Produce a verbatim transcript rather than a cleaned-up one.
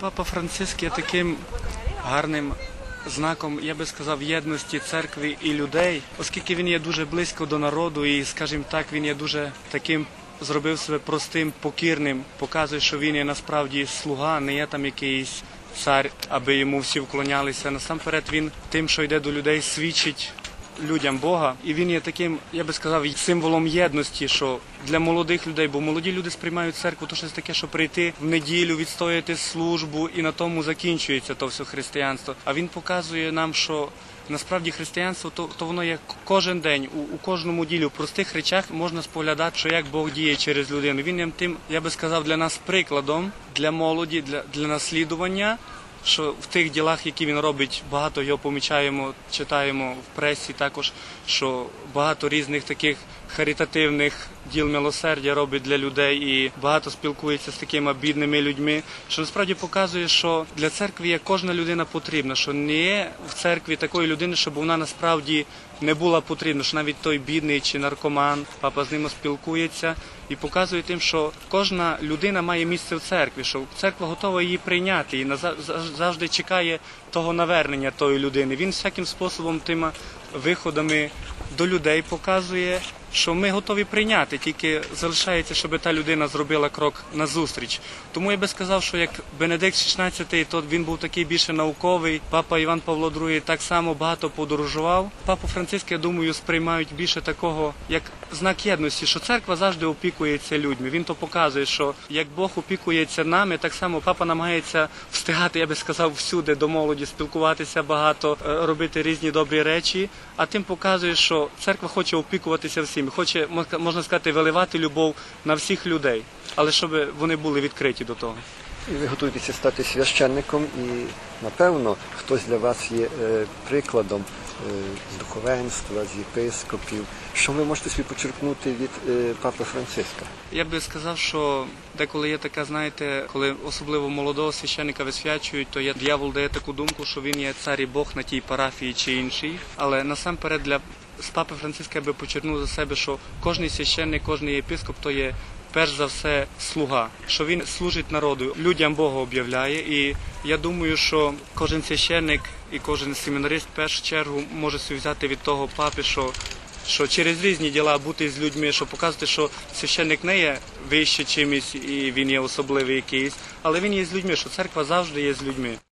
Папа Франциск є таким гарним знаком, я би сказав, єдності церкви і людей, оскільки він є дуже близько до народу і, скажімо так, він є дуже таким, зробив себе простим, покірним, показує, що він є насправді слуга, не є там якийсь цар, аби йому всі вклонялися. Насамперед він тим, що йде до людей, свідчить людям Бога. І він є таким, я би сказав, символом єдності, що для молодих людей, бо молоді люди сприймають церкву, то щось таке, що прийти в неділю, відстояти службу, і на тому закінчується то все християнство. А він показує нам, що насправді християнство, то, то воно є кожен день, у, у кожному ділі, у простих речах можна споглядати, що як Бог діє через людину. Він є тим, я би сказав, для нас прикладом, для молоді, для, для наслідування, що в тих ділах, які він робить, багато його помічаємо, читаємо в пресі також, що багато різних таких харитативних діл милосердя робить для людей і багато спілкується з такими бідними людьми, що насправді показує, що для церкви є кожна людина потрібна, що не є в церкві такої людини, щоб вона насправді не була потрібна, що навіть той бідний чи наркоман, папа з ним спілкується і показує тим, що кожна людина має місце в церкві, що церква готова її прийняти і завжди чекає того навернення тої людини. Він всяким способом тими виходами до людей показує, що ми готові прийняти, тільки залишається, щоб та людина зробила крок назустріч. Тому я би сказав, що як Бенедикт шістнадцятий, то він був такий більше науковий, папа Іван Павло другий так само багато подорожував. Папу Франциска, я думаю, сприймають більше такого, як знак єдності, що церква завжди опікується людьми. Він то показує, що як Бог опікується нами, так само папа намагається встигати, я би сказав, всюди до молоді, спілкуватися багато, робити різні добрі речі, а тим показує, що церква хоче опікуватися всім, хоче, можна сказати, виливати любов на всіх людей, але щоб вони були відкриті до того. І ви готуєтеся стати священником, і, напевно, хтось для вас є е, прикладом е, з духовенства, з єпископів. Що ви можете собі почерпнути від е, Папи Франциска? Я би сказав, що деколи є така, знаєте, коли особливо молодого священника висвячують, то є, диявол дає таку думку, що він є цар і Бог на тій парафії чи іншій. Але насамперед для з Папи Франциска я би почерпнув за себе, що кожний священник, кожний єпископ то є перш за все слуга, що він служить народу, людям Бога об'являє. І я думаю, що кожен священник і кожен семінарист в першу чергу може собі взяти від того папи, що що через різні діла бути з людьми, щоб показати, що священник не є вище чимось і він є особливий якийсь, але він є з людьми, що церква завжди є з людьми.